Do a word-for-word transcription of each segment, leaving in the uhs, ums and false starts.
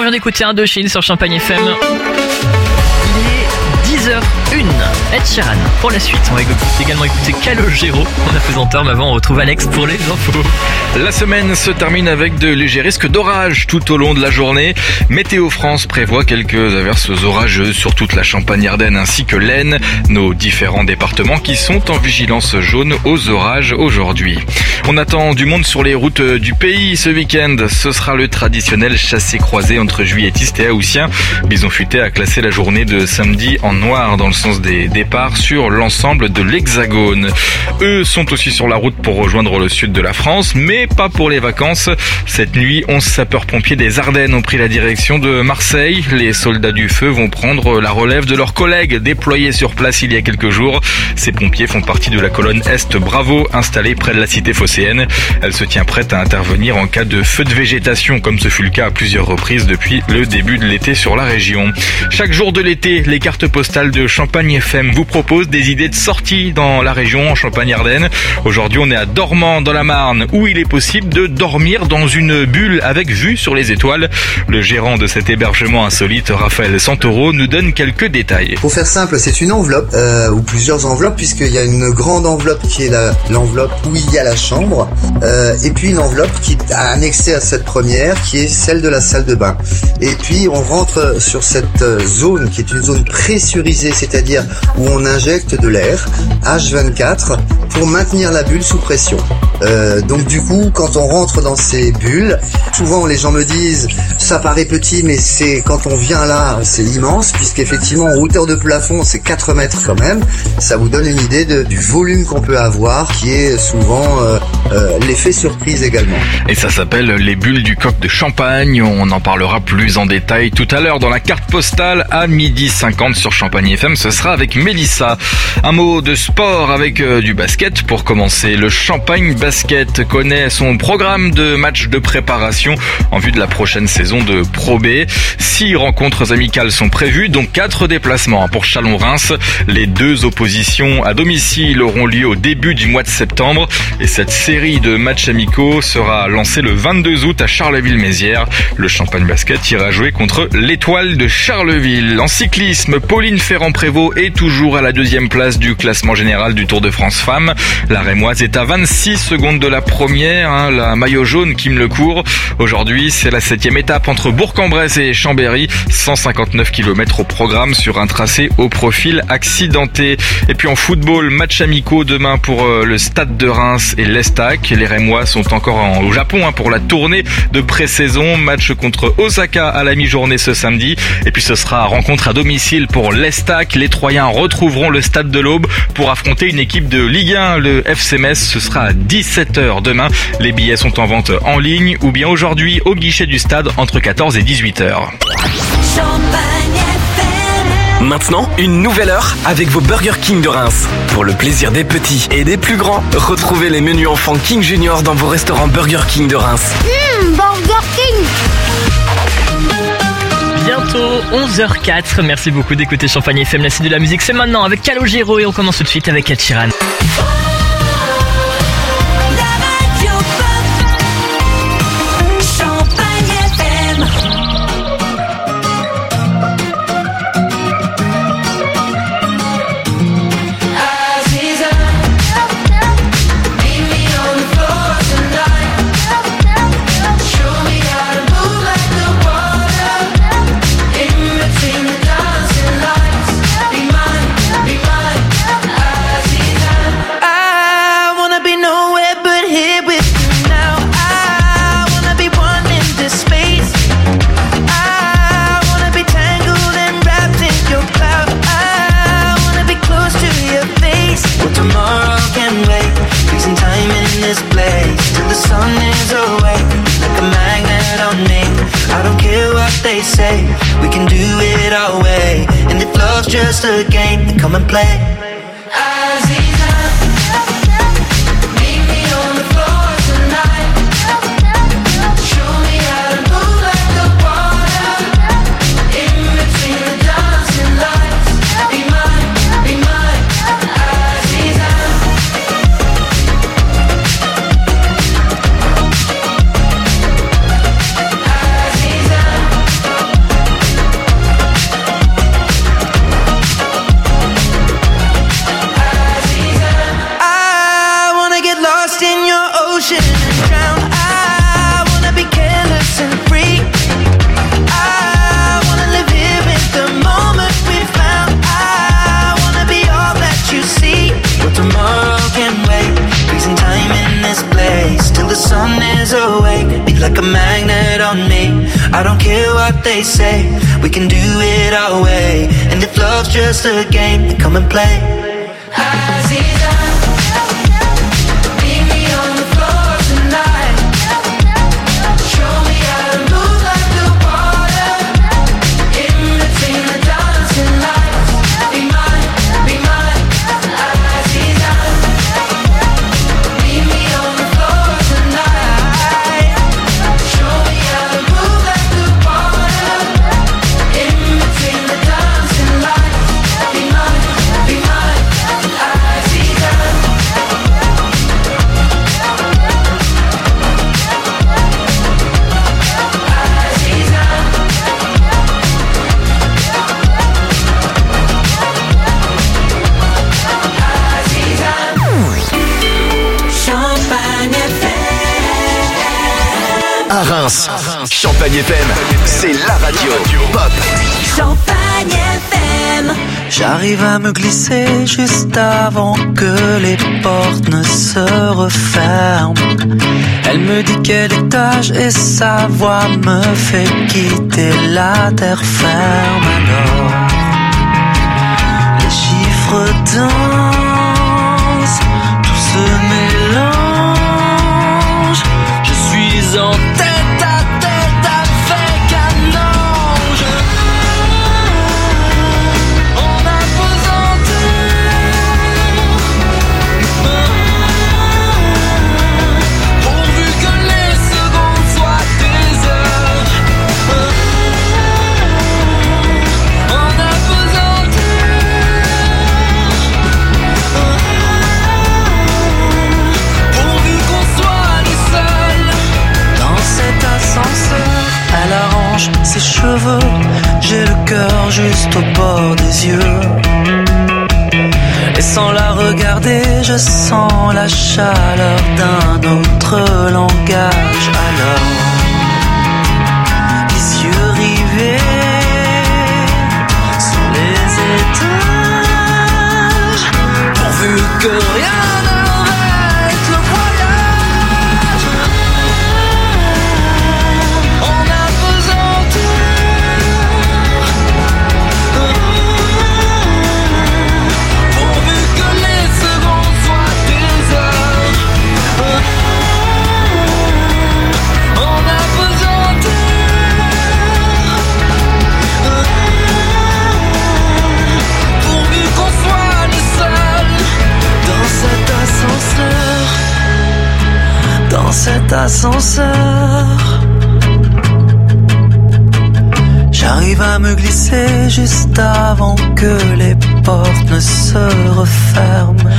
vient d'écouter Indochine sur Champagne F M. Il est dix heures une. Ed Sheeran pour la suite. On va également écouter Calogero en apesanteur, mais avant on retrouve Alex pour les infos. La semaine se termine avec de légers risques d'orage tout au long de la journée. Météo France prévoit quelques averses orageuses sur toute la Champagne-Ardenne ainsi que l'Aisne, nos différents départements qui sont en vigilance jaune aux orages aujourd'hui. On attend du monde sur les routes du pays ce week-end. Ce sera le traditionnel chassé-croisé entre juilletistes et haussiens. Bison Futé a classé la journée de samedi en noir dans le sens des départs sur l'ensemble de l'Hexagone. Eux sont aussi sur la route pour rejoindre le sud de la France, mais pas pour les vacances. Cette nuit, onze sapeurs-pompiers des Ardennes ont pris la direction de Marseille. Les soldats du feu vont prendre la relève de leurs collègues déployés sur place il y a quelques jours. Ces pompiers font partie de la colonne Est Bravo, installée près de la cité phocéenne. Elle se tient prête à intervenir en cas de feu de végétation, comme ce fut le cas à plusieurs reprises depuis le début de l'été sur la région. Chaque jour de l'été, les cartes postales de Champagne F M vous proposent des idées de sortie dans la région en Champagne-Ardenne. Aujourd'hui, on est à Dormans, dans la Marne, où il est possible de dormir dans une bulle avec vue sur les étoiles. Le gérant de cet hébergement insolite, Raphaël Santoro, nous donne quelques détails. Pour faire simple, c'est une enveloppe, euh, ou plusieurs enveloppes, puisqu'il y a une grande enveloppe qui est la, l'enveloppe où il y a la chambre, euh, et puis une enveloppe qui est annexée à cette première, qui est celle de la salle de bain. Et puis on rentre sur cette zone qui est une zone pressurisée, c'est-à-dire où on injecte de l'air, H vingt-quatre, pour maintenir la bulle sous pression. Euh, donc du coup, quand on rentre dans ces bulles, souvent les gens me disent ça paraît petit, mais c'est quand on vient là, c'est immense, puisqu'effectivement en hauteur de plafond c'est quatre mètres quand même. Ça vous donne une idée de, du volume qu'on peut avoir, qui est souvent euh, euh, l'effet surprise également. Et ça s'appelle les bulles du coq de Champagne. On en parlera plus en détail tout à l'heure dans la carte postale à midi cinquante sur Champagne F M. Ce sera avec Mélissa. Un mot de sport avec euh, du basket pour commencer. Le Champagne Basket connaît son programme de matchs de préparation en vue de la prochaine saison de Pro B. Six rencontres amicales sont prévues, dont quatre déplacements pour Chalon-Reims. Les deux oppositions à domicile auront lieu au début du mois de septembre et cette série de matchs amicaux sera lancée le vingt-deux août à Charleville-Mézières. Le Champagne Basket ira jouer contre l'Étoile de Charleville. En cyclisme, Pauline Ferrand-Prévot est toujours à la deuxième place du classement général du Tour de France Femmes. La Rémoise est à vingt-six secondes de la première, hein, la maillot jaune Kim Lecourt. Aujourd'hui, c'est la septième étape entre Bourg-en-Bresse et Chambéry. cent cinquante-neuf kilomètres au programme sur un tracé au profil accidenté. Et puis en football, match amicaux demain pour euh, le Stade de Reims et l'Estac. Les Rémois sont encore en, au Japon hein, pour la tournée de pré-saison. Match contre Osaka à la mi-journée ce samedi. Et puis ce sera rencontre à domicile pour l'Estac. Les Troyens retrouveront le Stade de l'Aube pour affronter une équipe de Ligue un, le F C Metz. Ce sera à dix-sept heures demain. Les billets sont en vente en ligne ou bien aujourd'hui au guichet du stade entre quatorze et dix-huit heures. Maintenant, une nouvelle heure avec vos Burger King de Reims. Pour le plaisir des petits et des plus grands, retrouvez les menus enfants King Junior dans vos restaurants Burger King de Reims. Mmh, Burger King. Bientôt onze heures quatre. Merci beaucoup d'écouter Champagne F M. La suite de la musique, c'est maintenant avec Calogero et on commence tout de suite avec Ed Sheeran. Just a game, come and play. ocean and drown. I wanna be careless and free. I wanna live here in the moment we found. I wanna be all that you see. But tomorrow can wait. Freezing time in this place till the sun is awake. Be like a magnet on me. I don't care what they say. We can do it our way. And if love's just a game, then come and play. Aziza, meet me on the floor tonight. Show me how to move like the water. In between the dancing lights. Be mine, be mine, Aziza. Meet me on the floor tonight. Show me how to move like the water. In between the dancing lights. Be mine, be mine, Aziza. Champagne F M. À Reims, Champagne F M, c'est la radio pop. Champagne F M. J'arrive à me glisser juste avant que les portes ne se referment. Elle me dit quel étage et sa voix me fait quitter la terre ferme. Alors, les chiffres dansent, tout se mélange. Je suis en tête à tête avec un ange. En apesanteur, pourvu que les secondes soient des heures. En apesanteur, pourvu qu'on soit les seuls. Dans cet ascenseur, elle arrange ses cheveux. J'ai le cœur juste au bord des yeux. Et sans la regarder, je sens la chaleur d'un autre langage. Alors, les yeux rivés sur les étages, pourvu que rien n'arrête le voyage. En apesanteur, pourvu que les secondes soient des heures. En apesanteur, pourvu qu'on soit les seuls. Dans cet ascenseur, dans cet ascenseur, j'arrive à me glisser juste avant que les portes ne se referment.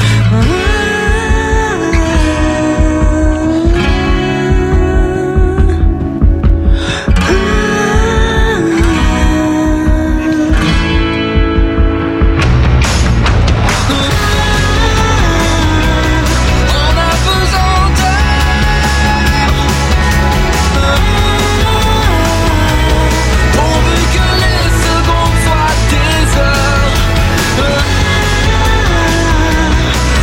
En apesanteur, pourvu que les secondes soient des heures.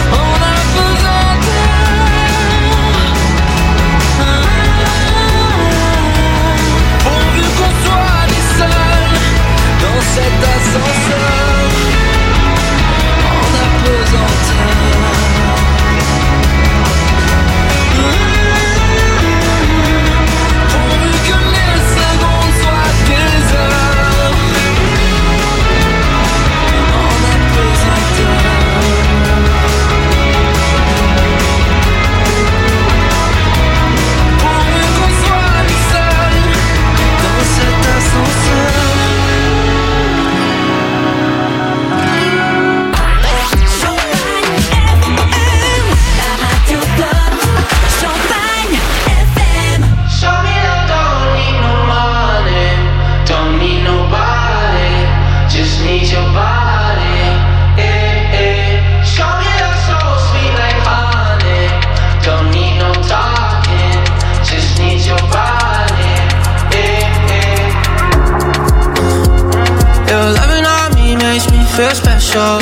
feel special.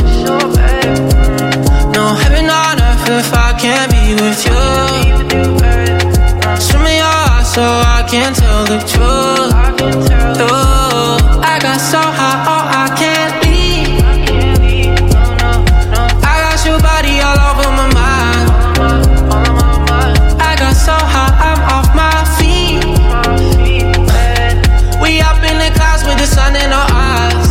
No heaven on earth if I can't be with you. Swim in your eyes so I can tell the truth. Oh, I got so high, oh I can't leave. I got your body all over my mind. I got so high, I'm off my feet. We up in the clouds with the sun in our eyes.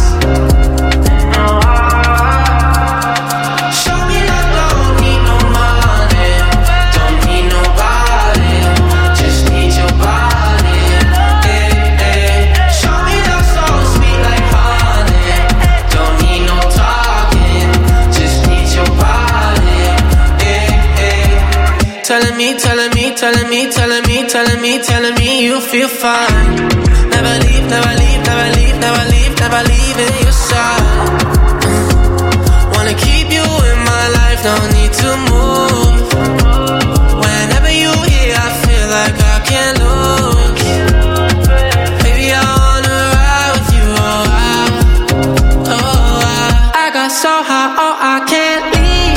Show me that don't need no money, don't need nobody, just need your body. Eh, eh. Show me that soul sweet like honey, don't need no talking, just need your body. Eh, eh. Telling me, telling me, telling me, telling me, telling me, telling me you feel fine. Never leave, never leave, never leave, never leave, never leave in your side. Wanna keep you in my life, don't need to move. Whenever you here, I feel like I can't lose. Baby, I wanna ride with you, oh I, oh I, I got so high, oh I can't leave.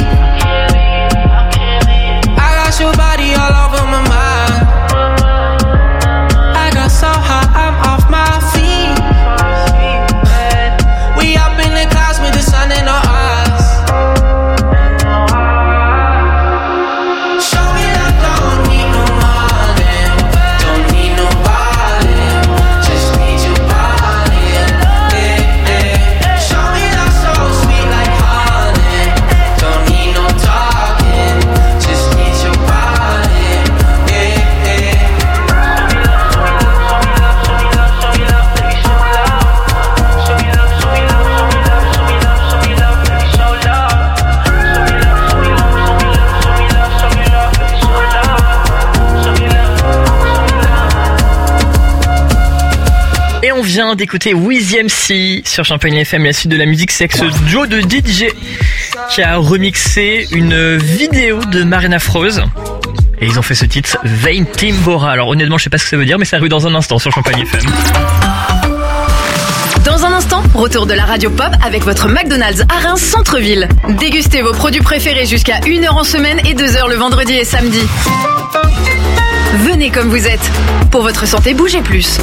I got your body all over my mind. I got so high, I'm off my feet. We up in the clouds with the sun in our eyes. Show me that don't need no money, don't need nobody, just need your body. Eh, eh. Show me that soul sweet like honey, don't need no talking, just need your body. Eh, eh. Et on vient d'écouter Wheezy M C sur Champagne F M. La suite de la musique, c'est avec ce duo de D J qui a remixé une vidéo de Marina Froze. Et ils ont fait ce titre, Vain Timbora. Alors honnêtement, je sais pas ce que ça veut dire, mais ça arrive dans un instant sur Champagne F M. Dans un instant, retour de la radio pop avec votre McDonald's à Reims Centre-Ville. Dégustez vos produits préférés jusqu'à une heure en semaine et deux heures le vendredi et samedi. Venez comme vous êtes. Pour votre santé, bougez plus.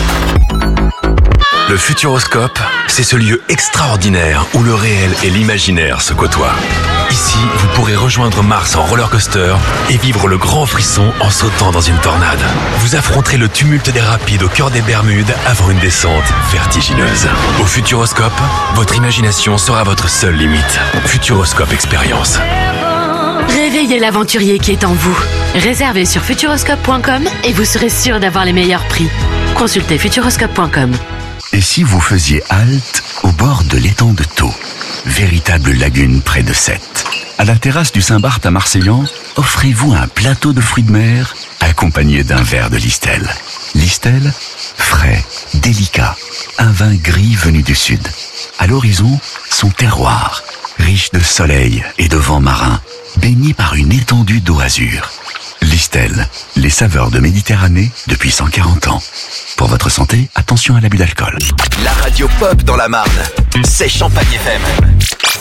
Le Futuroscope, c'est ce lieu extraordinaire où le réel et l'imaginaire se côtoient. Ici, vous pourrez rejoindre Mars en roller coaster et vivre le grand frisson en sautant dans une tornade. Vous affronterez le tumulte des rapides au cœur des Bermudes avant une descente vertigineuse. Au Futuroscope, votre imagination sera votre seule limite. Futuroscope Expérience. Réveillez l'aventurier qui est en vous. Réservez sur futuroscope point com et vous serez sûr d'avoir les meilleurs prix. Consultez futuroscope point com. Et si vous faisiez halte au bord de l'étang de Thau, véritable lagune près de Sète? À la terrasse du Saint-Barth à Marseillan, offrez-vous un plateau de fruits de mer accompagné d'un verre de Listel. Listel, frais, délicat, un vin gris venu du sud. À l'horizon, son terroir, riche de soleil et de vent marin, baigné par une étendue d'eau azur. Listel, les saveurs de Méditerranée depuis cent quarante ans. Pour votre santé, attention à l'abus d'alcool. La radio pop dans la Marne, c'est Champagne F M.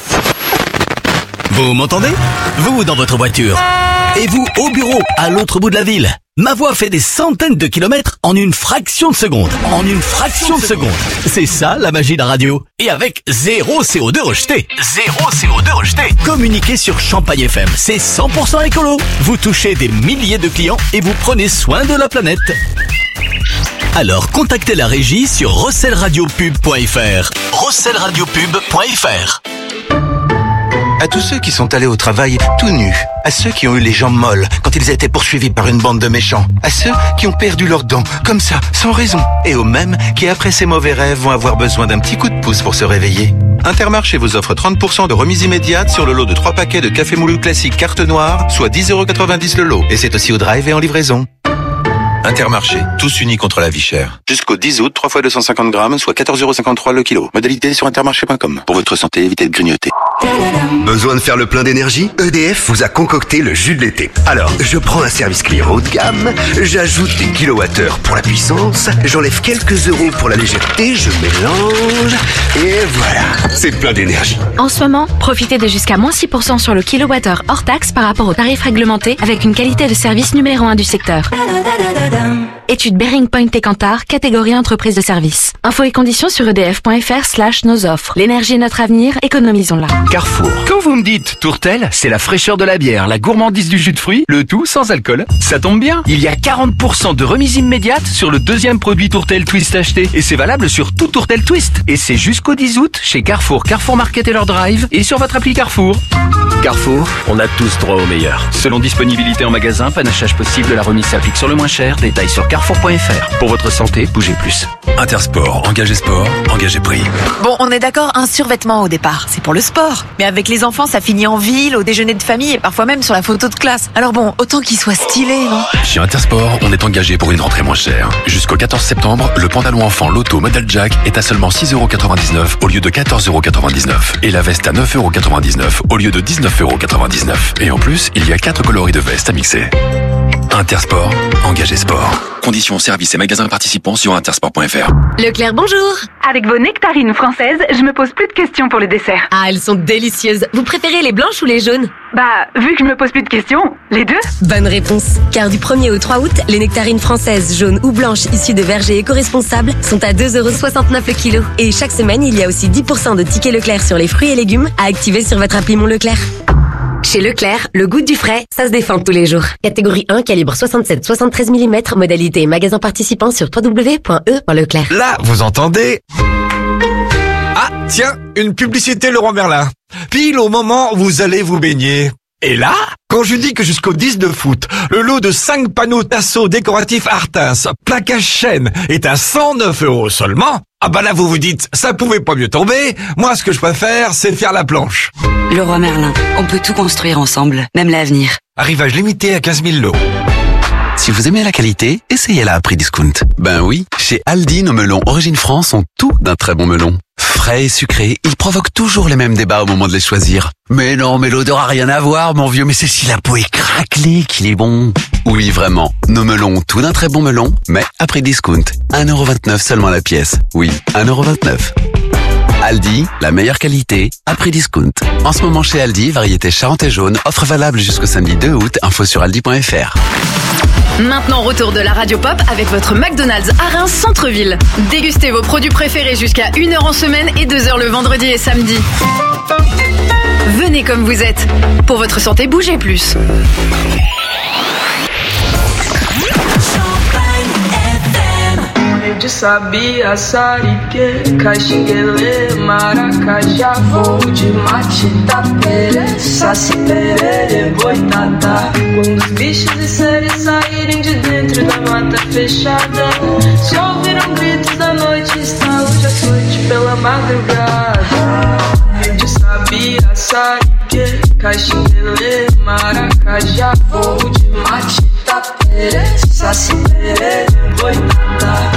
Vous m'entendez? Vous dans votre voiture. Et vous au bureau, à l'autre bout de la ville. Ma voix fait des centaines de kilomètres en une fraction de seconde. En une fraction de seconde. C'est ça la magie de la radio. Et avec zéro C O deux rejeté. Zéro C O deux rejeté. Communiquez sur Champagne F M. C'est cent pour cent écolo. Vous touchez des milliers de clients et vous prenez soin de la planète. Alors contactez la régie sur rossel radio pub point f r. rossel radio pub point f r. À tous ceux qui sont allés au travail tout nus, à ceux qui ont eu les jambes molles quand ils étaient poursuivis par une bande de méchants, à ceux qui ont perdu leurs dents, comme ça, sans raison, et aux mêmes qui, après ces mauvais rêves, vont avoir besoin d'un petit coup de pouce pour se réveiller. Intermarché vous offre trente pour cent de remise immédiate sur le lot de trois paquets de café moulu classique carte noire, soit dix euros quatre-vingt-dix le lot, et c'est aussi au drive et en livraison. Intermarché, tous unis contre la vie chère. Jusqu'au dix août, trois fois deux cent cinquante grammes, soit quatorze euros cinquante-trois le kilo. Modalité sur intermarché point com. Pour votre santé, évitez de grignoter. Besoin de faire le plein d'énergie? E D F vous a concocté le jus de l'été. Alors, je prends un service client haut de gamme, j'ajoute des kilowattheures pour la puissance, j'enlève quelques euros pour la légèreté, je mélange, et voilà, c'est plein d'énergie. En ce moment, profitez de jusqu'à moins six pour cent sur le kilowattheure hors taxe par rapport au tarif réglementé avec une qualité de service numéro un du secteur. Étude Bearing Point et Kantar, catégorie entreprise de service. Infos et conditions sur edf.fr slash nos offres. L'énergie est notre avenir, économisons-la. Carrefour. Quand vous me dites Tourtel, c'est la fraîcheur de la bière, la gourmandise du jus de fruits, le tout sans alcool. Ça tombe bien, il y a quarante pour cent de remise immédiate sur le deuxième produit Tourtel Twist acheté. Et c'est valable sur tout Tourtel Twist. Et c'est jusqu'au dix août chez Carrefour, Carrefour Market et leur drive et sur votre appli Carrefour. Carrefour, on a tous droit au meilleur. Selon disponibilité en magasin, panachage possible, la remise s'applique sur le moins cher. Détails sur carrefour point f r. Pour votre santé, bougez plus. Intersport, engagez sport, engagez prix. Bon, on est d'accord, un survêtement au départ, c'est pour le sport. Mais avec les enfants, ça finit en ville, au déjeuner de famille et parfois même sur la photo de classe. Alors bon, autant qu'il soit stylé, non? Chez Intersport, on est engagé pour une rentrée moins chère. Jusqu'au quatorze septembre, le pantalon enfant Lotto Model Jack est à seulement six euros quatre-vingt-dix-neuf au lieu de quatorze euros quatre-vingt-dix-neuf. Et la veste à neuf euros quatre-vingt-dix-neuf au lieu de dix-neuf euros quatre-vingt-dix-neuf. Et en plus, il y a quatre coloris de veste à mixer. Intersport, engagez sport. Conditions, services et magasins participants sur intersport point f r. Leclerc, bonjour. Avec vos nectarines françaises, je me pose plus de questions pour le dessert. Ah, elles sont délicieuses. Vous préférez les blanches ou les jaunes? Bah, vu que je me pose plus de questions, les deux. Bonne réponse. Car du premier au trois août, les nectarines françaises, jaunes ou blanches issues de vergers éco-responsables sont à deux euros soixante-neuf le kilo. Et chaque semaine, il y a aussi dix pour cent de tickets Leclerc sur les fruits et légumes à activer sur votre appli Mon Leclerc. Chez Leclerc, le goût du frais, ça se défend tous les jours. Catégorie un, calibre soixante-sept soixante-treize millimètres, modalité et magasin participant sur w w w point e point leclerc. Là, vous entendez? Ah, tiens, une publicité Leroy Merlin. Pile au moment où vous allez vous baigner. Et là, quand je dis que jusqu'au dix de foot, le lot de cinq panneaux Tasso décoratifs Artins, plaquage chêne, est à cent neuf euros seulement, ah bah là vous vous dites, ça pouvait pas mieux tomber, moi ce que je préfère, c'est faire la planche. Leroy Merlin, on peut tout construire ensemble, même l'avenir. Arrivage limité à quinze mille lots. Si vous aimez la qualité, essayez-la à prix discount. Ben oui, chez Aldi, nos melons Origine France ont tout d'un très bon melon. Frais et sucrés, ils provoquent toujours les mêmes débats au moment de les choisir. Mais non, mais l'odeur a rien à voir, mon vieux, mais c'est si la peau est craquelée qu'il est bon. Oui, vraiment, nos melons ont tout d'un très bon melon, mais à prix discount. un euro vingt-neuf seulement la pièce. Oui, un euro vingt-neuf. Aldi, la meilleure qualité, à prix discount. En ce moment chez Aldi, variété Charente et jaune, offre valable jusqu'au samedi deux août, info sur aldi point f r. Maintenant, retour de la Radio Pop avec votre McDonald's à Reims Centre-Ville. Dégustez vos produits préférés jusqu'à une heure en semaine et deux heures le vendredi et samedi. Venez comme vous êtes. Pour votre santé, bougez plus. De sabia, sarique, caxinguele, maracajá, voo de mate, tapere, saci, perere, boitatá. Quando os bichos e seres saírem de dentro da mata fechada, se ouviram gritos da noite, estalos de açoite pela madrugada. De sabia, sarique, caxinguele, maracajá, voo de mate, tapere, saci, perere, boitatá.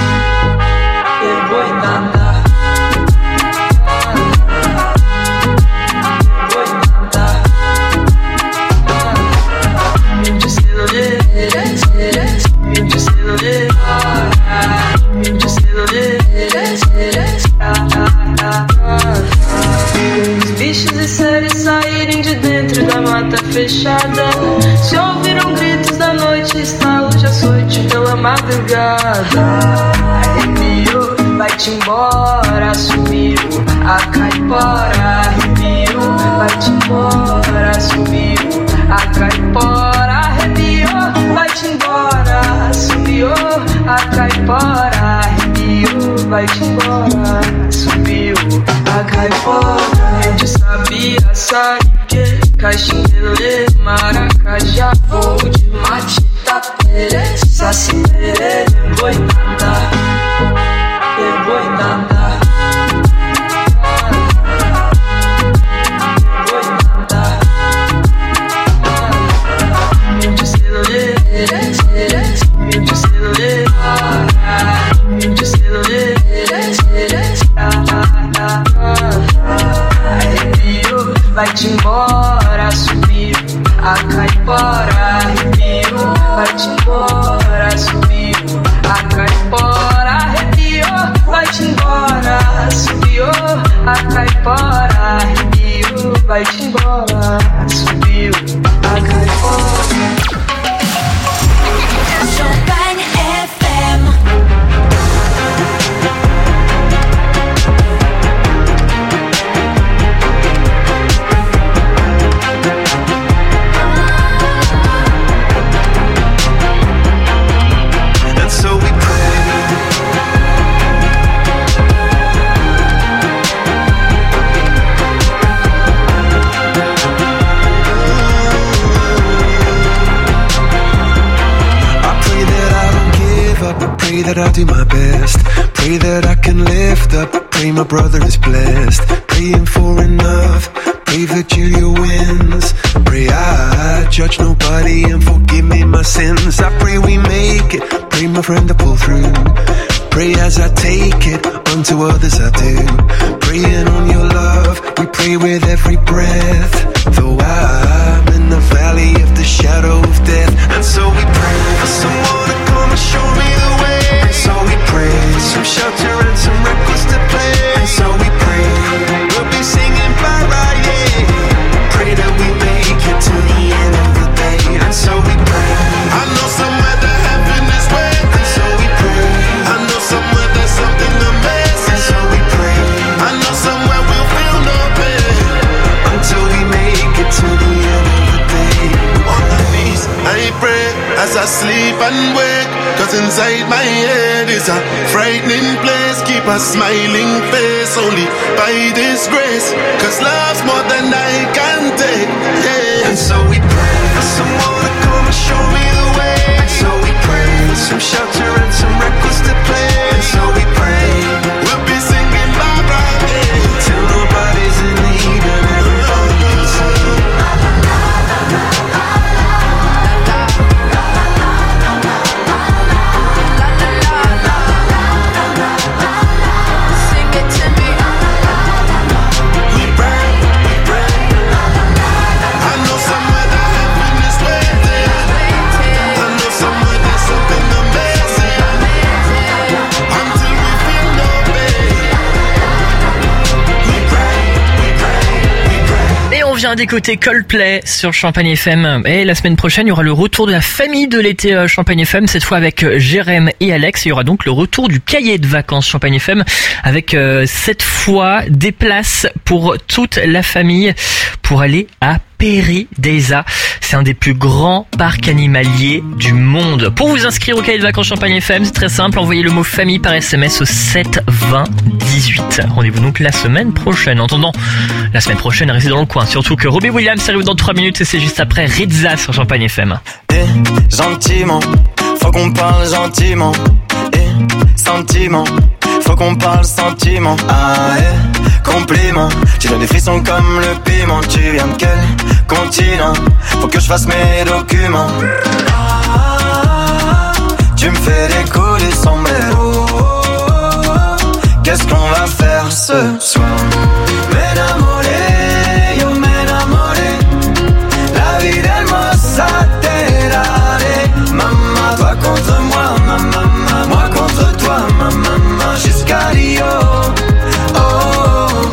Boitatá, boitatá, me dizendo eres, eres, me dizendo eres, me dizendo eres, eres, os bichos e seres saírem de dentro da mata fechada, se ouviram gritos da noite, estalos de açoite pela madrugada. Vai-te embora, sumiu a caipora, arrepiou. Vai-te embora, sumiu a caipora, arrepiou. Vai-te embora, sumiu a caipora, arrepiou. Vai-te embora, sumiu a caipora. De sabia, sarique, caxinguele, maracajá, voo de mate, tapere, saci, perere, boitatá. Boitatá, boitatá, me dizendo eres, eres, me dizendo vai-te embora, subiu. A caipora arrepiou, vai-te embora, subiu. A caipora arrepiou, vai-te embora, subiu. A caipora arrepiou, vai-te embora, subiu. A caipora. Champagne F M. And so we pray that I'll do my best. Pray that I can lift up. Pray my brother is blessed. Praying for enough. Pray Virgilia wins. Pray I judge nobody and forgive me my sins. I pray we make it. Pray my friend to pull through. Pray as I take it. Unto others I do. Praying on your love. We pray with every breath. Though I'm in the valley of the shadow of death. And so we pray for someone to come and show me the way. And so we pray some shelter and some records to play. And so we pray we'll be singing bye bye, yeah. Pray that we make it to the end of the day. And so we pray. I know somewhere that heaven is waiting. And so we pray. I know somewhere there's something amazing. And so we pray. I know somewhere we'll feel no pain until we make it to the end of the day. On my knees, I pray as I sleep and wake. Cause inside my head is a frightening place. Keep a smiling face only by this grace. Cause love's more than I can take, yeah. And so we pray for someone to come and show me the way. And so we pray for some shelter and some records to play. And so we pray we'll be singing bye bye, yeah. Till nobody's in need and everybody can sing. On vient d'écouter Coldplay sur Champagne F M. Et la semaine prochaine, il y aura le retour de la famille de l'été Champagne F M, cette fois avec Jérém et Alex. Il y aura donc le retour du cahier de vacances Champagne F M avec euh, cette fois des places pour toute la famille pour aller à Pairi-Daiza. C'est un des plus grands parcs animaliers du monde. Pour vous inscrire au cahier de vacances Champagne F M, c'est très simple. Envoyez le mot famille par S M S au sept vingt dix-huit. Rendez-vous donc la semaine prochaine. En attendant, la semaine prochaine, restez dans le coin. Surtout que Robbie Williams arrive dans trois minutes et c'est juste après Rizza sur Champagne F M. Eh, gentiment, faut qu'on parle gentiment. Eh, sentiment, faut qu'on parle sentiment. Ah, eh, compliment, tu donnes des frissons comme le piment. Tu viens de quel continent? Faut que je fasse mes documents. Tu me fais des coups du sombrero. Qu'est-ce qu'on va faire ce soir? M'enamoré, yo m'enamoré. La vie hermosa te daré. Maman, toi contre moi, maman, moi contre toi, maman, jusqu'à Rio. Oh, oh.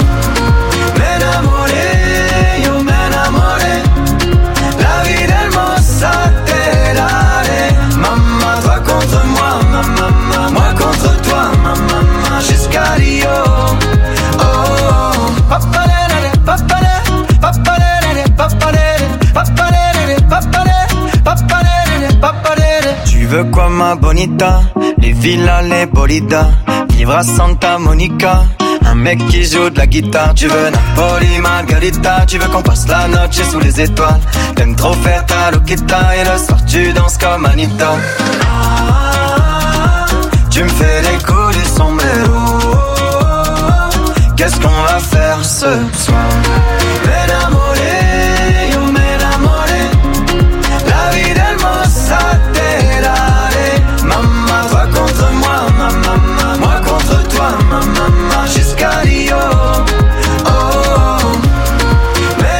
M'enamoré, yo m'enamoré. La vie hermosa te daré. Maman, toi contre moi, maman, moi contre toi, maman, jusqu'à Rio. Oh, oh. Papalele, papalele, papalele, papalele, papalele, papalele, papalele, papalele. Tu veux quoi ma bonita? Les villas, les bolidas. Vivre à Santa Monica. Un mec qui joue de la guitare. Tu veux Napoli, Margarita. Tu veux qu'on passe la noche sous les étoiles. T'aimes trop faire ta loquita. Et le soir tu danses comme Anita. Tu me fais des coups du sombrero. Qu'est-ce qu'on va faire ce soir? M'enamoré, yo m'enamoré. La vie hermosa te daré. Maman, toi contre moi, maman, moi contre toi, maman, jusqu'à Rio. Oh, oh.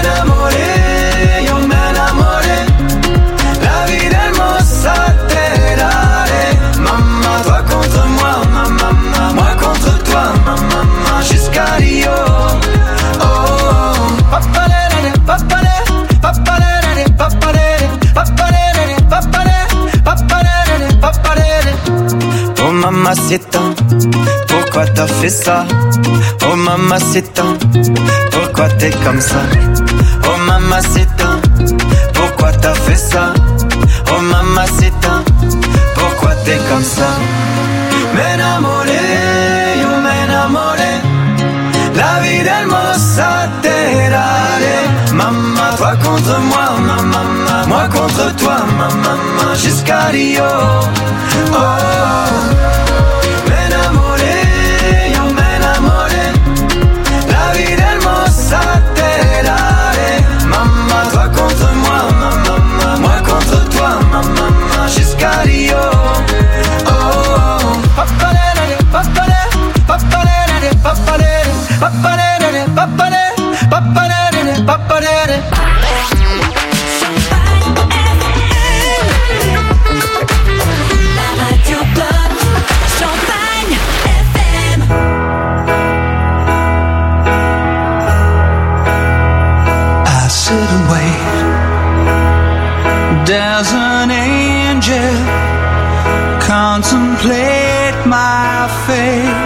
mamacita, pourquoi t'as fait ça? Oh mamacita, pourquoi t'es comme ça? Oh mamacita, pourquoi t'as fait ça? Oh mamacita, pourquoi t'es comme ça? M'enamoré, yo m'enamoré, la vida hermosa te daré. Maman, toi contre moi, maman, moi contre toi, maman, jusqu'à Rio. Oh, m'enamoré, yo m'enamoré, la vida hermosa te daré. Maman, toi contre moi, maman, moi contre toi, maman, jusqu'à Rio. Oh, papalere, papalere, papalere, papalere, papalere, papalere, papalere, papalere. Does an angel contemplate my fate?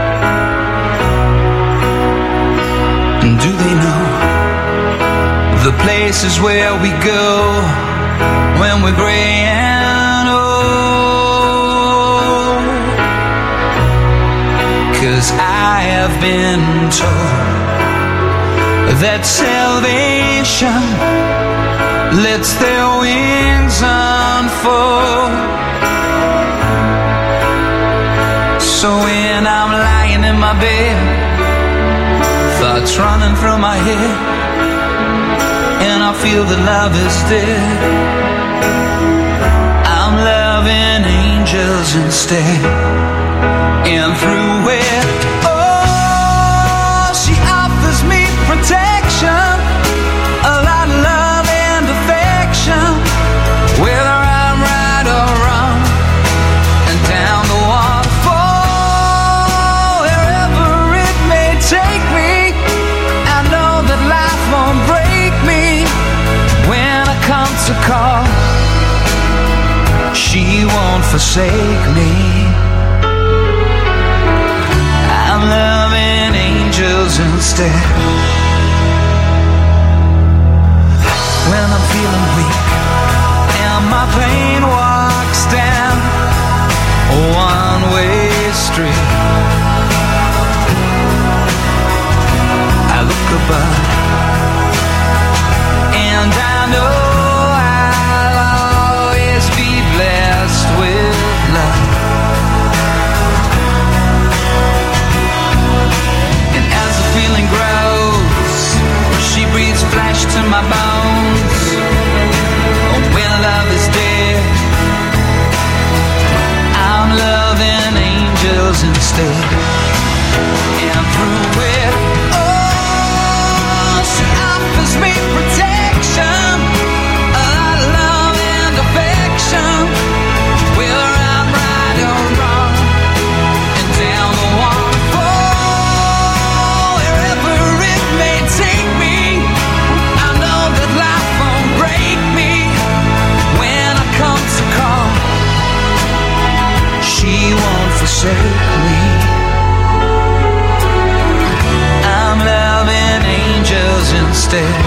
And do they know the places where we go when we're gray and old? 'Cause I have been told that salvation lets their wings unfold. So when I'm lying in my bed, thoughts running through my head, and I feel that love is dead, I'm loving angels instead. And through it, oh, she offers me protection, a lot of love, whether I'm right or wrong, and down the waterfall, wherever it may take me, I know that life won't break me when I come to call. She won't forsake me. I'm loving angels instead. When I'm feeling weak, my plane walks down a one-way street, I look above, and I know I'll always be blessed with love. And as the feeling grows, she breathes flesh to my bones. When love is dead, I'm loving angels instead. And through it, oh, she offers me protection, a lot of love and affection, whether I'm right or wrong, and down the waterfall, wherever it may take me, I know that life won't break me when I come to call. She won't forsake me. I'm loving angels instead.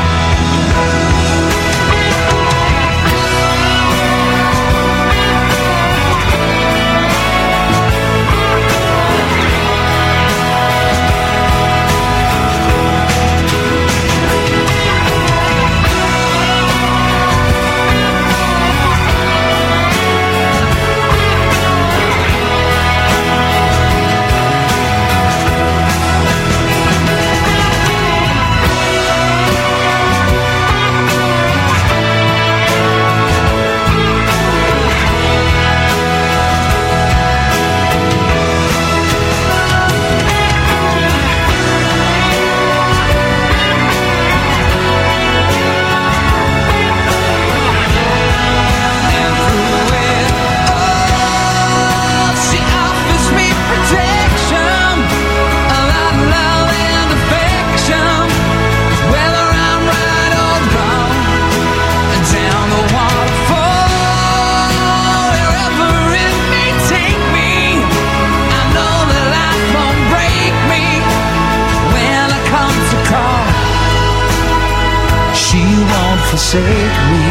forsake me.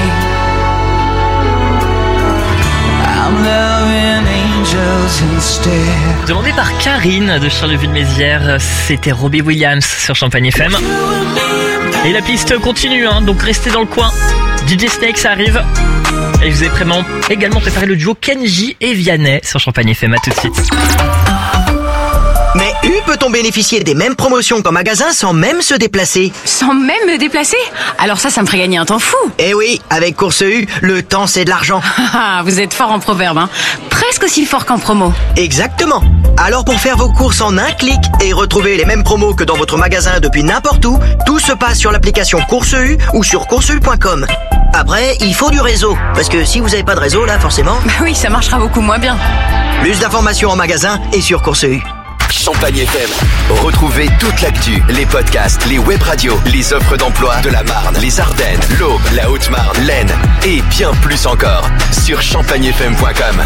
I'm loving angels instead. Demandé par Karine de Charleville-Mézières, c'était Robbie Williams sur Champagne F M. Et la piste continue, hein, donc restez dans le coin. D J Snake, ça arrive. Et je vous ai vraiment également préparé le duo Kenji et Vianney sur Champagne F M. À tout de suite. Mais U peut-on bénéficier des mêmes promotions qu'en magasin sans même se déplacer? Sans même me déplacer? Alors ça, ça me ferait gagner un temps fou. Eh oui, avec Course U, le temps c'est de l'argent. Ah, vous êtes fort en proverbe, hein. Presque aussi fort qu'en promo. Exactement. Alors pour faire vos courses en un clic et retrouver les mêmes promos que dans votre magasin depuis n'importe où, tout se passe sur l'application Course U ou sur course u point com. Après, il faut du réseau, parce que si vous n'avez pas de réseau là, forcément... Bah oui, ça marchera beaucoup moins bien. Plus d'informations en magasin et sur Course U. Champagne F M. Retrouvez toute l'actu, les podcasts, les web radios, les offres d'emploi de la Marne, les Ardennes, l'Aube, la Haute-Marne, l'Aisne et bien plus encore sur champagne f m point com.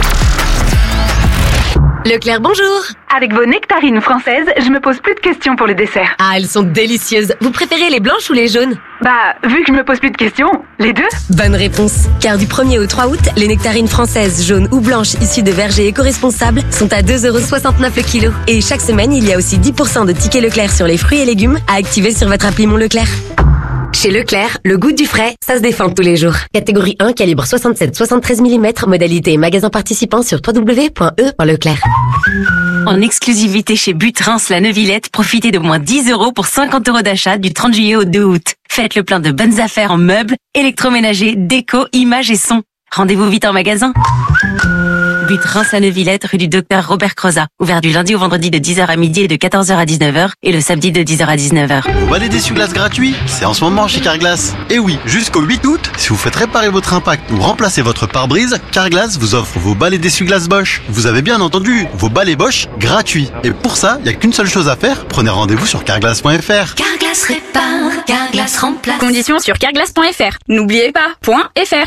Leclerc, bonjour. Avec vos nectarines françaises, je me pose plus de questions pour le dessert. Ah, elles sont délicieuses. Vous préférez les blanches ou les jaunes? Bah, vu que je me pose plus de questions, les deux. Bonne réponse. Car du premier au trois août, les nectarines françaises jaunes ou blanches issues de vergers éco-responsables sont à deux euros soixante-neuf le kilo. Et chaque semaine, il y a aussi dix pour cent de tickets Leclerc sur les fruits et légumes à activer sur votre appli Mon Leclerc. Chez Leclerc, le goût du frais, ça se défend tous les jours. Catégorie un, calibre soixante-sept soixante-treize millimètres, modalité magasin participant sur w w w point e point leclerc. En exclusivité chez But Reims la Neuvillette, profitez de moins dix euros pour cinquante euros d'achat du trente juillet au deux août. Faites le plein de bonnes affaires en meubles, électroménager, déco, images et sons. Rendez-vous vite en magasin. But Reims la Neuvillette, rue du Docteur Robert Crozat. Ouvert du lundi au vendredi de dix heures à midi et de quatorze heures à dix-neuf heures et le samedi de dix heures à dix-neuf heures. Vous balai d'essuie-glace gratuit, c'est en ce moment chez Carglass. Et oui, jusqu'au huit août, si vous faites réparer votre impact ou remplacer votre pare-brise, Carglass vous offre vos balais d'essuie-glace Bosch. Vous avez bien entendu, vos balais Bosch gratuits. Et pour ça, il n'y a qu'une seule chose à faire, prenez rendez-vous sur carglass point f r. Carglass répare, Carglass remplace. Conditions sur carglass point f r. N'oubliez pas, .fr.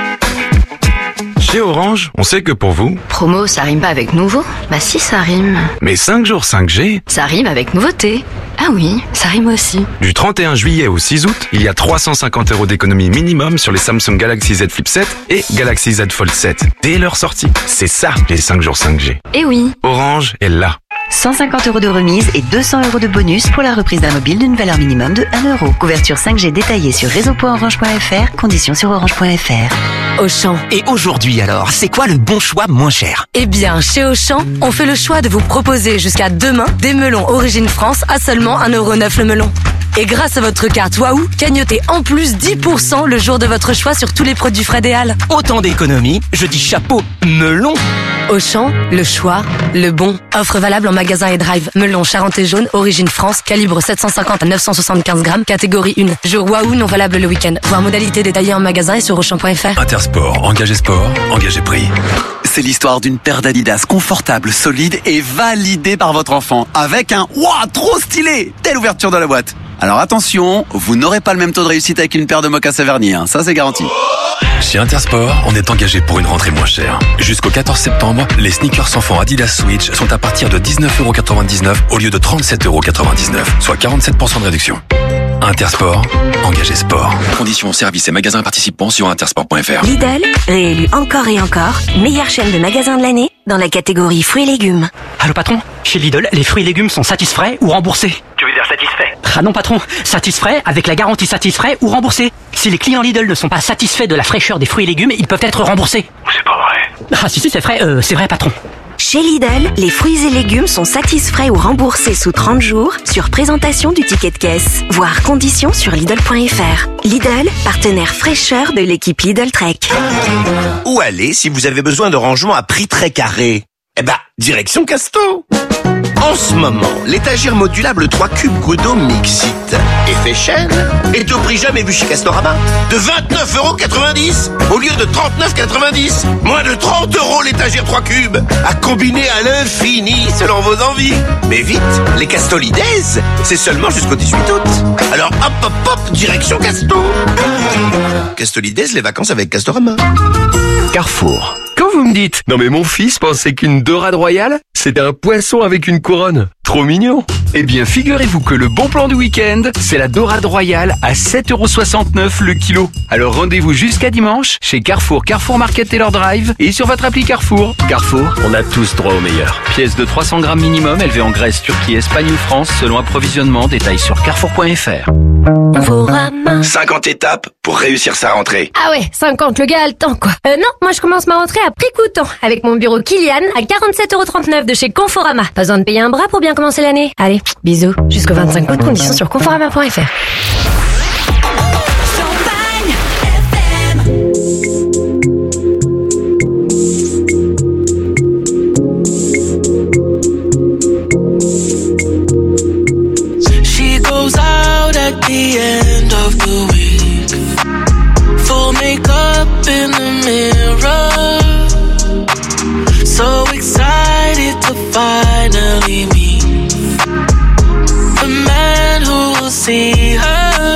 Chez Orange, on sait que pour vous... Promo, ça rime pas avec nouveau? Bah si, ça rime. Mais cinq jours cinq G... Ça rime avec nouveauté. Ah oui, ça rime aussi. Du trente et un juillet au six août, il y a trois cent cinquante euros d'économie minimum sur les Samsung Galaxy Z Flip sept et Galaxy Z Fold sept. Dès leur sortie. C'est ça, les cinq jours cinq G. Eh oui. Orange est là. cent cinquante euros de remise et deux cents euros de bonus pour la reprise d'un mobile d'une valeur minimum de un euro. Couverture cinq G détaillée sur réseau point orange point f r. Conditions sur orange point f r. Auchan. Et aujourd'hui alors, c'est quoi le bon choix moins cher? Eh bien, chez Auchan, on fait le choix de vous proposer jusqu'à demain des melons Origine France à seulement un euro neuf le melon. Et grâce à votre carte Waouh, cagnotez en plus dix pour cent le jour de votre choix sur tous les produits frais des Halles. Autant d'économies, je dis chapeau, melon. Auchan, le choix, le bon. Offre valable en magasin et drive. Melon Charentais jaune, Origine France, calibre sept cent cinquante à neuf cent soixante-quinze grammes, catégorie un. Jour Waouh, non valable le week-end. Voir modalité détaillée en magasin et sur auchan point f r. Intersport, engagé sport, engagé prix. C'est l'histoire d'une paire d'Adidas confortable, solide et validée par votre enfant. Avec un « Ouah, trop stylé !» Telle ouverture de la boîte. Alors attention, vous n'aurez pas le même taux de réussite avec une paire de mocassins vernis, hein. Ça c'est garanti. Chez Intersport, on est engagé pour une rentrée moins chère. Jusqu'au quatorze septembre, les sneakers enfants Adidas Switch sont à partir de dix-neuf euros quatre-vingt-dix-neuf au lieu de trente-sept euros quatre-vingt-dix-neuf, soit quarante-sept pour cent de réduction. Intersport, engagé sport. Conditions, services et magasins participants sur intersport point f r. Lidl, réélu encore et encore, meilleure chaîne de magasins de l'année dans la catégorie fruits et légumes. Allô patron, chez Lidl, les fruits et légumes sont satisfaits ou remboursés. Tu veux dire satisfait? Ah non patron, satisfaits avec la garantie satisfait ou remboursé. Si les clients Lidl ne sont pas satisfaits de la fraîcheur des fruits et légumes, ils peuvent être remboursés. C'est pas vrai. Ah si si c'est vrai, euh, c'est vrai patron. Chez Lidl, les fruits et légumes sont satisfaits ou remboursés sous trente jours sur présentation du ticket de caisse. Voir conditions sur Lidl point f r. Lidl, partenaire fraîcheur de l'équipe Lidl Trek. Où aller si vous avez besoin de rangement à prix très carré? Eh ben, direction Casto. En ce moment, l'étagère modulable trois cubes Godot Mixit effet chaîne est au prix jamais vu chez Castorama de vingt-neuf euros quatre-vingt-dix au lieu de trente-neuf euros quatre-vingt-dix. Moins de trente euros l'étagère trois cubes à combiner à l'infini selon vos envies. Mais vite, les Castolides, c'est seulement jusqu'au dix-huit août. Alors hop hop hop, direction Casto. Castolides, les vacances avec Castorama. Carrefour. Quand vous me dites? Non mais mon fils pensait qu'une dorade royale, c'était un poisson avec une couronne. Trop mignon. Eh bien, figurez-vous que le bon plan du week-end, c'est la dorade royale à sept euros soixante-neuf le kilo. Alors rendez-vous jusqu'à dimanche chez Carrefour, Carrefour Market Taylor Drive et sur votre appli Carrefour. Carrefour, on a tous droit au meilleur. Pièce de trois cents grammes minimum, élevée en Grèce, Turquie, Espagne ou France, selon approvisionnement. Détails sur carrefour point f r. cinquante étapes pour réussir sa rentrée. Ah ouais, cinquante, le gars a le temps quoi. Euh non, moi je commence ma rentrée à prix coûtant avec mon bureau Kilian à quarante-sept euros trente-neuf de chez Conforama. Pas besoin de payer un bras pour bien commencer l'année. Allez, bisous. Jusqu'au vingt-cinq août, conditions sur conforama point f r. She goes out at the end of the week, full makeup in the mirror, so excited to finally meet the man who will see her.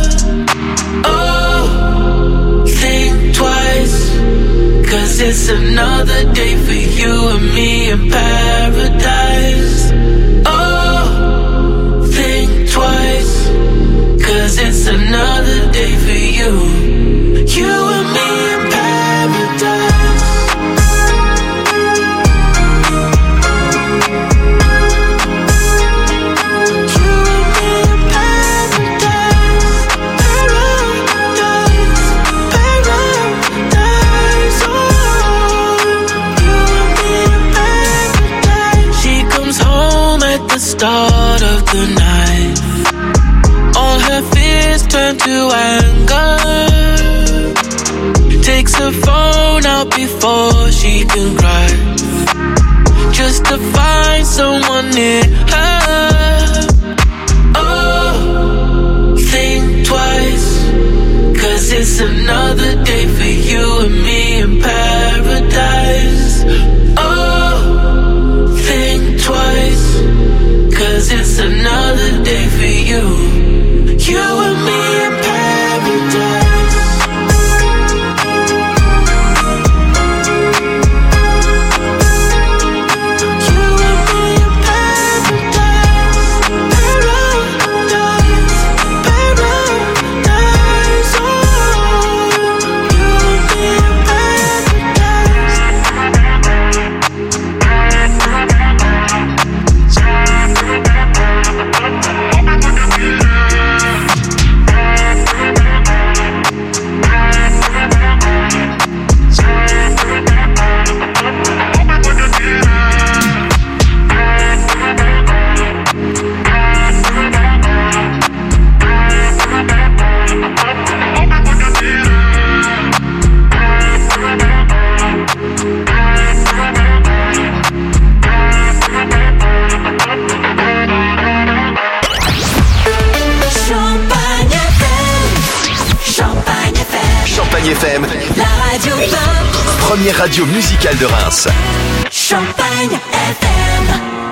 Oh, think twice, cause it's another day for you and me in paradise. Oh, think twice, cause it's another day for you, you and me in paradise. Start of the night, all her fears turn to anger. Takes her phone out before she can cry, just to find someone near her. Oh, think twice, cause it's another day for you and me in paradise. Oh, think twice, cause it's another day for you, you and me in paradise. You and me in paradise, paradise, paradise. Oh, you and me in F M, la radio pop, première radio musicale de Reims. Champagne F M.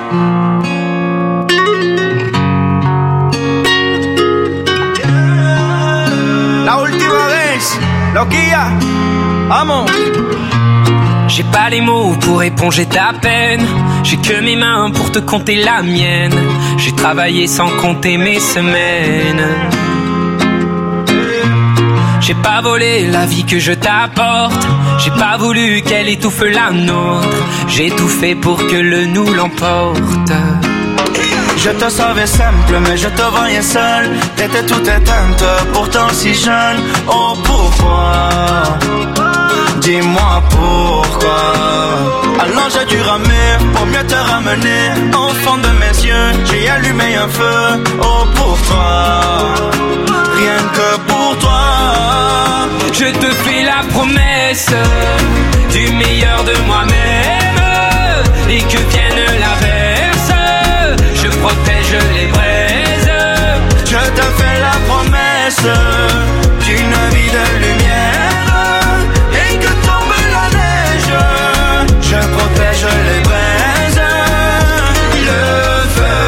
La última vez, loquilla, vamos. J'ai pas les mots pour éponger ta peine, j'ai que mes mains pour te compter la mienne. J'ai travaillé sans compter mes semaines. J'ai pas volé la vie que je t'apporte, j'ai pas voulu qu'elle étouffe la nôtre. J'ai tout fait pour que le nous l'emporte. Je te savais simple, mais je te voyais seul. T'étais toute éteinte, pourtant si jeune. Oh pourquoi? Dis-moi pourquoi. Alors j'ai dû ramer pour mieux te ramener. Au fond de mes yeux, j'ai allumé un feu. Oh pour toi, rien que pour toi. Je te fais la promesse du meilleur de moi-même, et que vienne l'averse, je protège les braises. Je te fais la promesse d'une vie de lumière, et que tombe la neige, je protège les braises. Le feu,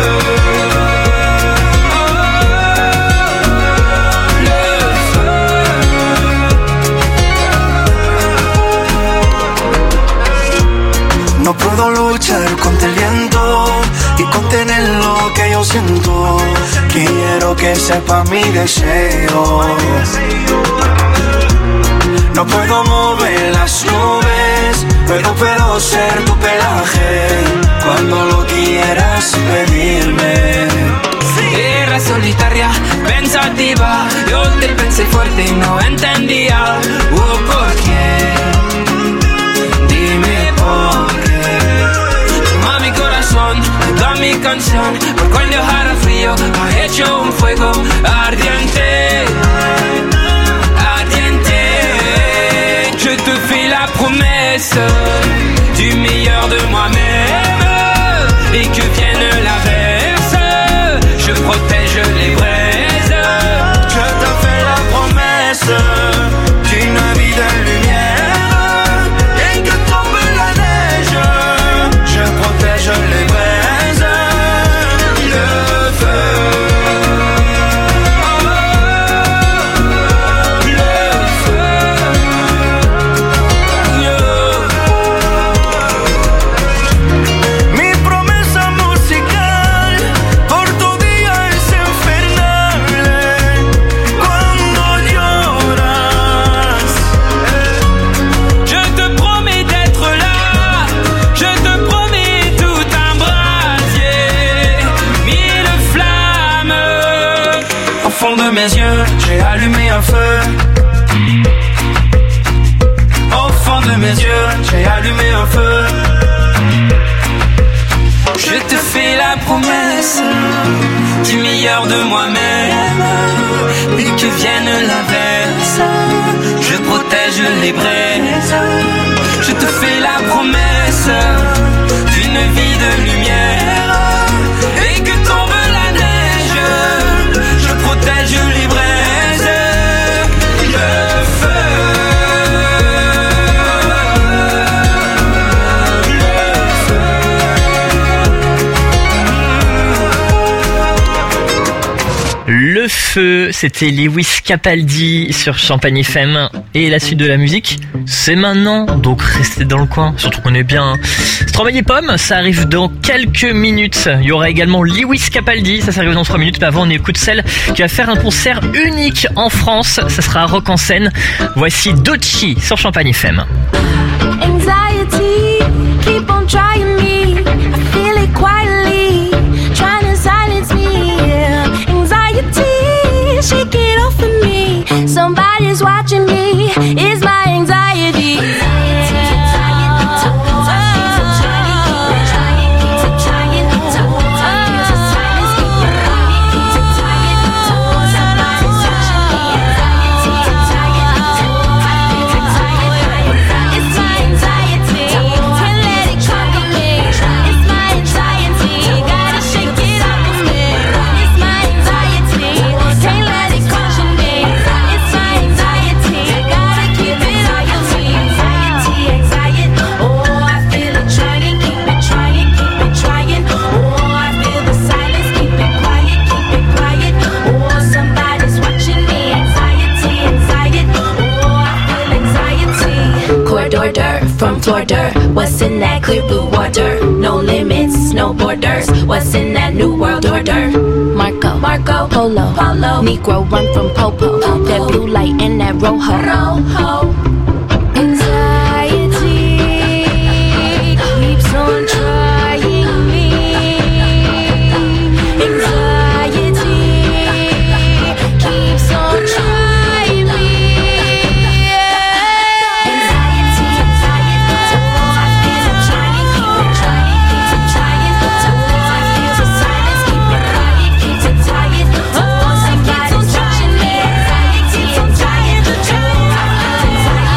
puedo luchar contra el viento y contener lo que yo siento. Quiero que sepa mi deseo. No puedo mover las nubes, pero puedo ser tu pelaje cuando lo quieras pedirme. Era solitaria, pensativa, yo te pensé fuerte y no entendía. Oh, ¿por qué? Dime por qué. Toma mi corazón, toda mi canción, por cuando hará frío, ha hecho un fuego ardiente. Je te fais la promesse du meilleur de moi-même et que vienne l'averse, je protège les braises. Je te fais la promesse d'une vie de lumière et que tombe la neige, je protège les braises. Le feu. Mes yeux, j'ai allumé un feu. Au fond de mes yeux, j'ai allumé un feu. Je te fais la promesse du meilleur de moi-même et que vienne l'averse, je protège les braises. Je te fais la promesse d'une vie de lumière et que tombe la neige, je protège les braises. Le feu. Le feu, c'était Lewis Capaldi sur Champagne F M. Et la suite de la musique, c'est maintenant, donc restez dans le coin, surtout qu'on est bien. Stromae et Pomme, ça arrive dans quelques minutes. Il y aura également Lewis Capaldi, ça, ça arrive dans trois minutes. Mais avant, on écoute celle qui va faire un concert unique en France. Ça sera à Rock en Seine. Voici Doechii sur Champagne F M. Anxiety, keep on trying me. I feel it quietly, trying to silence me. Anxiety, shake it off of me. Somebody's watching me. It's my anxiety. From Florida, what's in that clear blue water? No limits, no borders. What's in that new world order? Marco, Marco, Polo, Polo, Negro run from Popo. Popo. That blue light and that Rojo. Rojo. Anxiety keeps on trying me. Anxiety keeps on trying me. Anxiety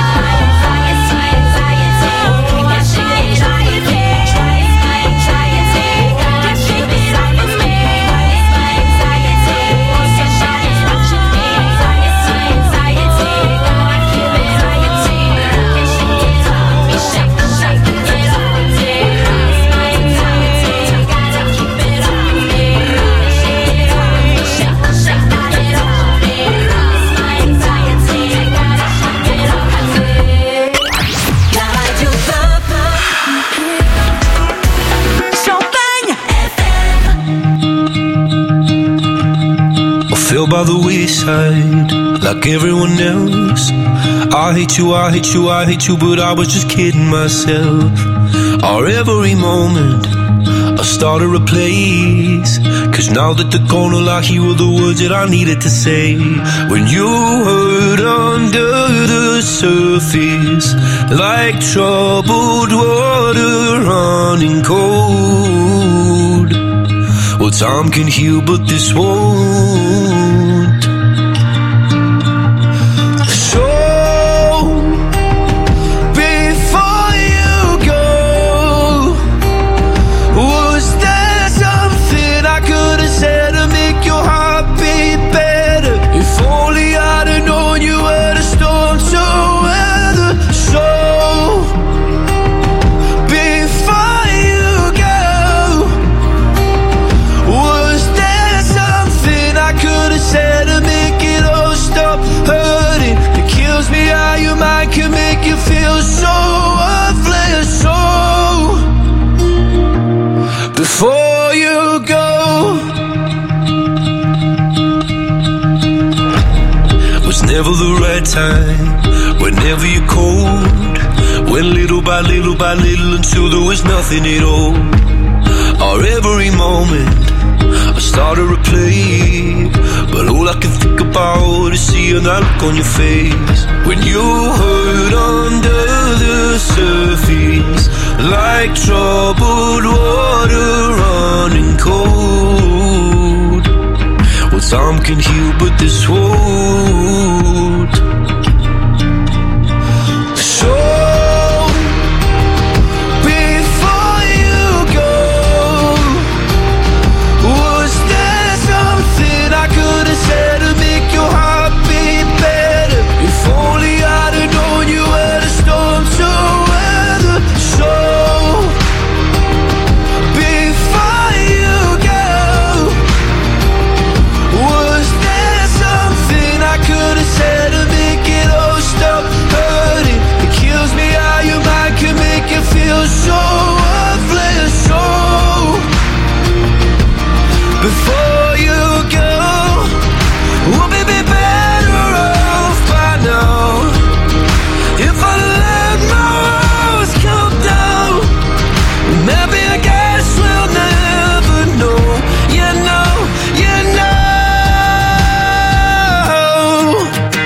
fell by the wayside like everyone else. I hate you, I hate you, I hate you, but I was just kidding myself. Our every moment I started a place, cause now that they're gone, all I hear were the words that I needed to say. When you hurt under the surface, like troubled water running cold. Well, time can heal, but this won't. So, before you go, was there something I could have said to make your heart beat better? If only I'd have known you were the storm to weather. So, before you go, was there something I could have said to make it all stop hurting? It kills me how your mind can make you feel so worthless. So, before you go, was never the right time, whenever you're cold. Went little by little by little until there was nothing at all. Our every moment I started to play, but all I can think about is seeing that look on your face. When you hurt under the surface, like troubled water running cold. Well, time can heal, but this won't. So, before you go, was there something I could have said to make your heart beat better? If only I'd have known you were the storm to weather. So, before you go, was there something I could have said to make it all stop hurting? It kills me how your mind can make you feel so worthless. So, before you go, we'll be better off by now. If I let my walls come down, maybe I guess we'll never know. You know, you know.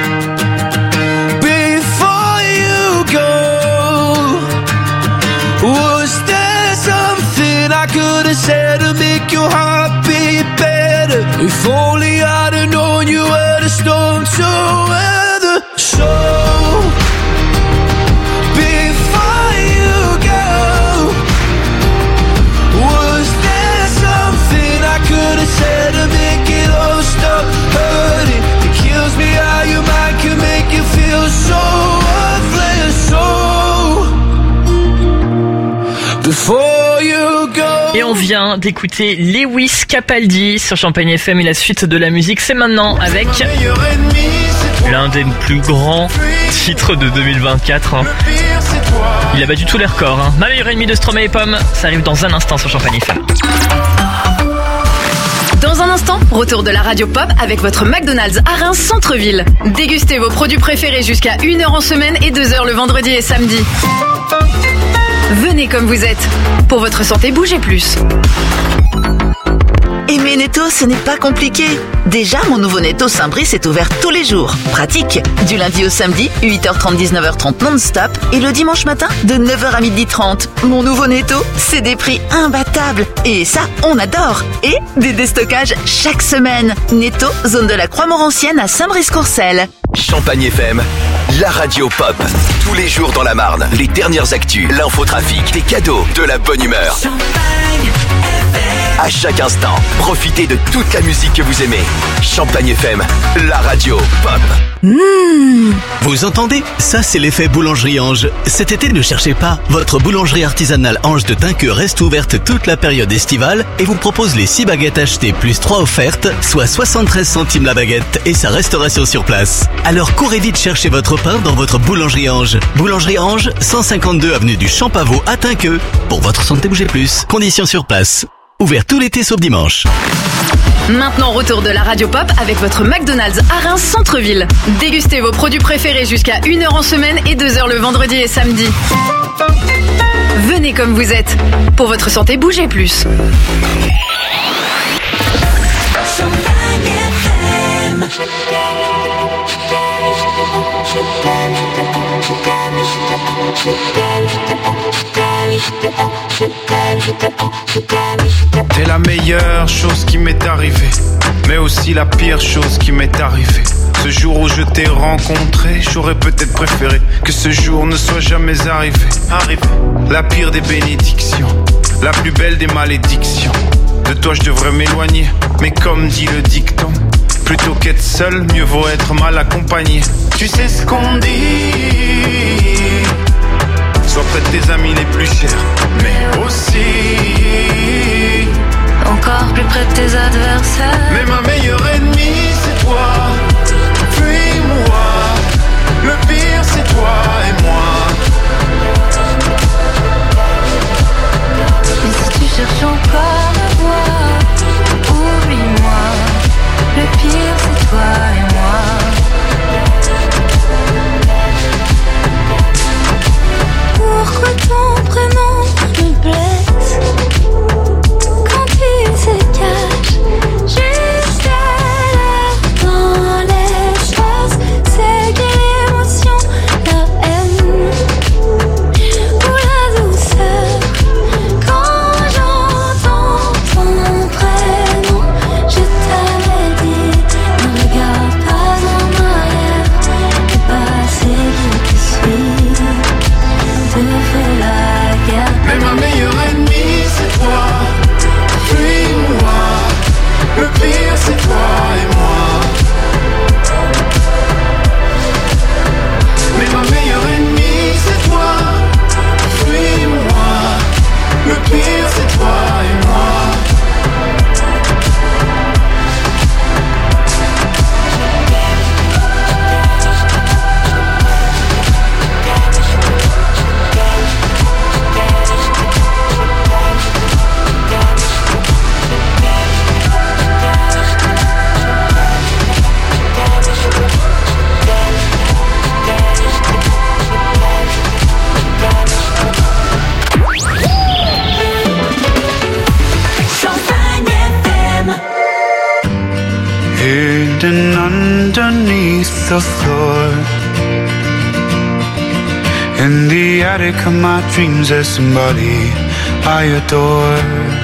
Before you go, was there something I could have said to make your heart beat better? If only I'd have known you were the storm to weather. So, before you go, was there something I could have said to make it all stop hurting? It kills me how your mind can make you feel so worthless. So, before you go. Et on vient d'écouter Lewis Capaldi sur Champagne F M, et la suite de la musique c'est maintenant avec l'un des plus grands titres de deux mille vingt-quatre. Hein. Il a battu tous les records. Hein. Ma meilleure ennemie de Stromae et Pomme, ça arrive dans un instant sur Champagne F M. Dans un instant, retour de la radio pop avec votre McDonald's à Reims Centre-Ville. Dégustez vos produits préférés jusqu'à une heure en semaine et deux heures le vendredi et samedi. Venez comme vous êtes. Pour votre santé, bougez plus. Aimer Netto, ce n'est pas compliqué. Déjà, mon nouveau Netto Saint-Brice est ouvert tous les jours. Pratique. Du lundi au samedi, huit heures trente, dix-neuf heures trente non-stop. Et le dimanche matin, de neuf heures à midi trente. Mon nouveau Netto, c'est des prix imbattables. Et ça, on adore. Et des déstockages chaque semaine. Netto, zone de la Croix-Morancienne à Saint-Brice-Courcelles. Champagne F M, la radio pop. Tous les jours dans la Marne, les dernières actus, l'infotrafic, des cadeaux, de la bonne humeur. À chaque instant, profitez de toute la musique que vous aimez. Champagne F M, la radio pop. Mmh. Vous entendez? Ça, c'est l'effet Boulangerie Ange. Cet été, ne cherchez pas. Votre boulangerie artisanale Ange de Tinqueux reste ouverte toute la période estivale et vous propose les six baguettes achetées plus trois offertes, soit soixante-treize centimes la baguette et sa restauration sur place. Alors courez vite chercher votre pain dans votre Boulangerie Ange. Boulangerie Ange, cent cinquante-deux avenue du Champ Pavot à Tinqueux. Pour votre santé, bougez plus. Conditions sur place. Ouvert tout l'été sauf dimanche. Maintenant, retour de la Radio Pop avec votre McDonald's à Reims Centre-Ville. Dégustez vos produits préférés jusqu'à une heure en semaine et deux heures le vendredi et samedi. Venez comme vous êtes. Pour votre santé, bougez plus. T'es la meilleure chose qui m'est arrivée, mais aussi la pire chose qui m'est arrivée. Ce jour où je t'ai rencontré, j'aurais peut-être préféré que ce jour ne soit jamais arrivé. Arrivé. La pire des bénédictions, la plus belle des malédictions. De toi je devrais m'éloigner, mais comme dit le dicton, plutôt qu'être seul, mieux vaut être mal accompagné. Tu sais ce qu'on dit, sois près de tes amis les plus chers, mais aussi encore plus près de tes adversaires. Mais ma meilleure ennemie c'est toi, fuis-moi. Le pire c'est toi et moi. Et si tu cherches encore à voir, oublie-moi. Le pire c'est toi et moi. Pourquoi ton prénom me blesse quand il se cache juste à l'heure dans l'espace? C'est quelle émotion, la haine ou la douceur quand j'entends ton prénom? Je t'avais dit, ne regarde pas en arrière, le passé qui te suit te fait la guerre. Mais ma meilleure ennemie c'est toi, fuis-moi. Le pire c'est toi et moi. Mais ma meilleure ennemie c'est toi, fuis-moi. Le pire c'est toi et moi. Hidden underneath the floor, in the attic of my dreams there's somebody I adore.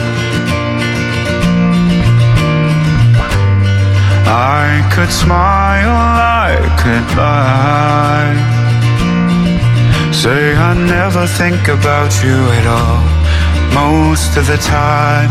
I could smile, I could lie, say I never think about you at all, most of the time.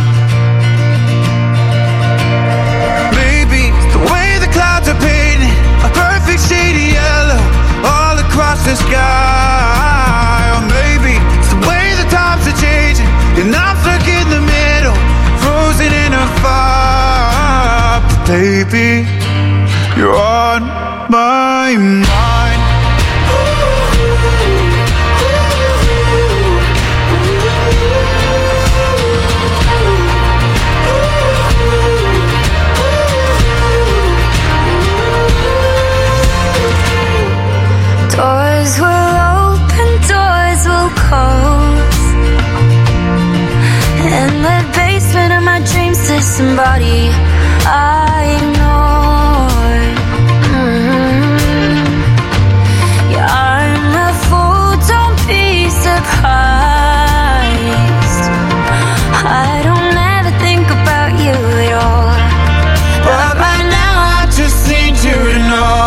A perfect shade of yellow all across the sky. Or maybe it's the way the times are changing and I'm stuck in the middle, frozen in a fire. But baby, you're on my mind. Doors will open, doors will close. In the basement of my dreams there's somebody I ignored. Mm-hmm. Yeah, I'm a fool, don't be surprised. I don't ever think about you at all, but by now I just need you to know.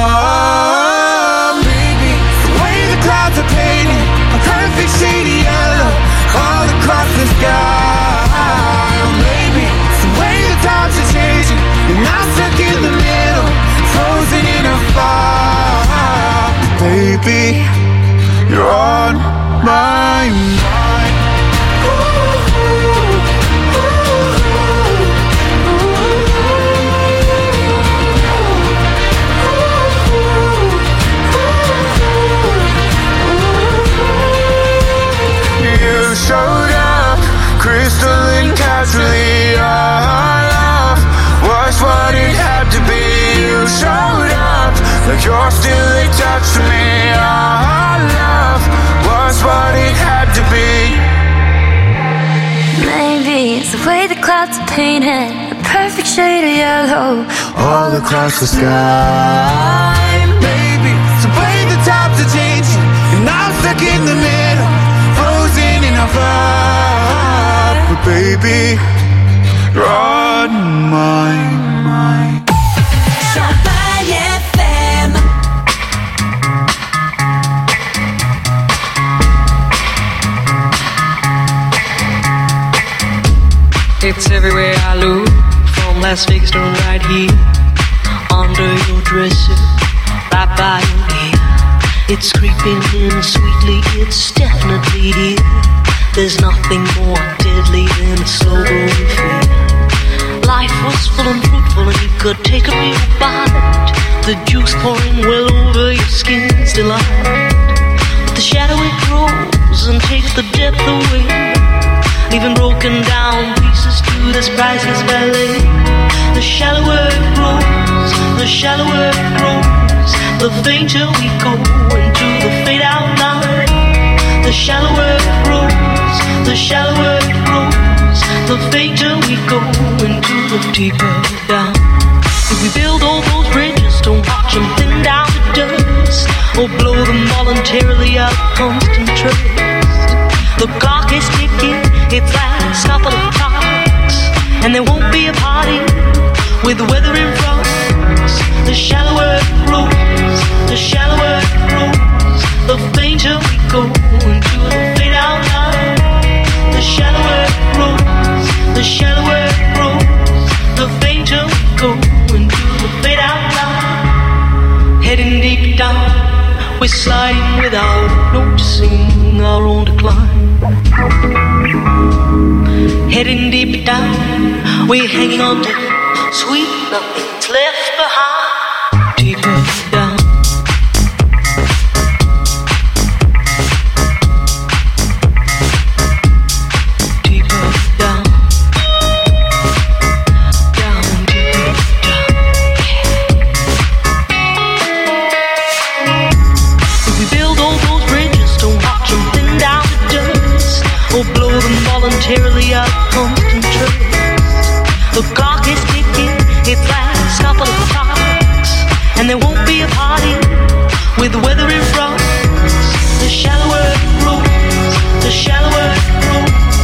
Shady yellow all across the sky. Or maybe it's the way the times are changing and I'm stuck in the middle, frozen in a fire. Baby, you're on my mind. Showed up crystalline casually like you're still attached to me. Our love was what it had to be. Maybe it's the way the clouds are painted, a perfect shade of yellow All across the sky. Maybe it's the way the times are changing, and I'm stuck in the middle, frozen in a vibe. But baby, you're on my mind. Champagne F M. It's everywhere I look, from Las Vegas to right here, under your dresser, right by your ear. It's creeping in sweetly, it's definitely here. There's nothing more deadly than a slow growing fear. Life was full and fruitful and you could take a real bite. The juice pouring well over your skin's delight. But the shadow it grows and takes the depth away, leaving broken down pieces to this priceless ballet. The shallower it grows, the shallower it grows, the fainter we go into the fade out line. The shallower it grows, the shallower it grows, the fainter we go into the deeper down. If we build all those bridges, don't watch them thin down to dust, or blow them voluntarily out of constant trust. The clock is ticking, it's last couple of clocks, and there won't be a party with the weather in front. The shallower it grows, the shallower it grows, the fainter we go into the fade out line. The shallower it grows, the shallower it grows, the fainter we go into the fade out line. Heading deep down, we're sliding without noticing our own decline. Heading deep down, we're hanging on to sweet nothing's left behind. Deeper down. Deeper down. Down, deeper down. If we build all those bridges, don't watch them thin down to dust, or blow them voluntarily out of constant trust. The clock is ticking, it's last couple of clocks, and there won't be a party with the weather in front. The shallower it grows, the shallower it grows,